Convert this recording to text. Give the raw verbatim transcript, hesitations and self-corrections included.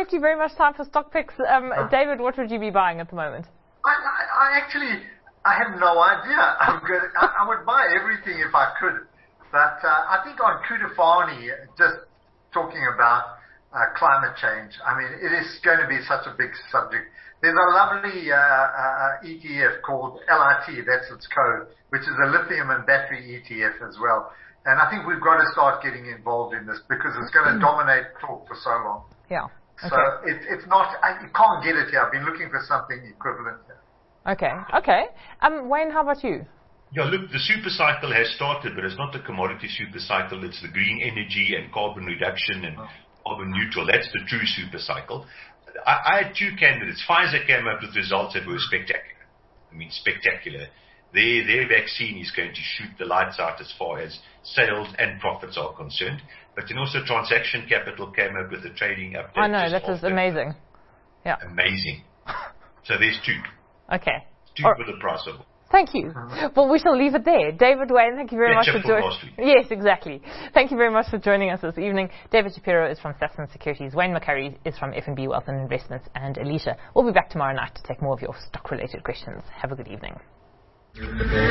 left you very much time for stock picks. Um, uh, David, what would you be buying at the moment? I, I, I actually, I have no idea. I'm good. I, I would buy everything if I could. But uh, I think on Kudafani, just talking about uh, climate change, I mean, it is going to be such a big subject. There's a lovely uh, uh, E T F called L I T, that's its code, which is a lithium and battery E T F as well. And I think we've got to start getting involved in this because it's going to dominate talk for so long. Yeah. Okay. So it, it's not, I, you can't get it here. I've been looking for something equivalent here. Okay. Okay. Um, Wayne, how about you? Yeah, look, the super cycle has started, but it's not the commodity super cycle. It's the green energy and carbon reduction and carbon neutral. That's the true super cycle. I, I had two candidates. Pfizer came up with results that were spectacular. I mean, spectacular. Their, their vaccine is going to shoot the lights out as far as sales and profits are concerned. But then also Transaction Capital came up with a trading update. I know, that is amazing. Yeah. Amazing. So there's two. Okay. Two or, for the price of one. Thank you. Well, we shall leave it there. David Wayne, thank you very Catch much for joining. Yes, exactly. Thank you very much for joining us this evening. David Shapiro is from Sasson Securities. Wayne McCurry is from F N B Wealth and Investments. And Alicia, we'll be back tomorrow night to take more of your stock-related questions. Have a good evening.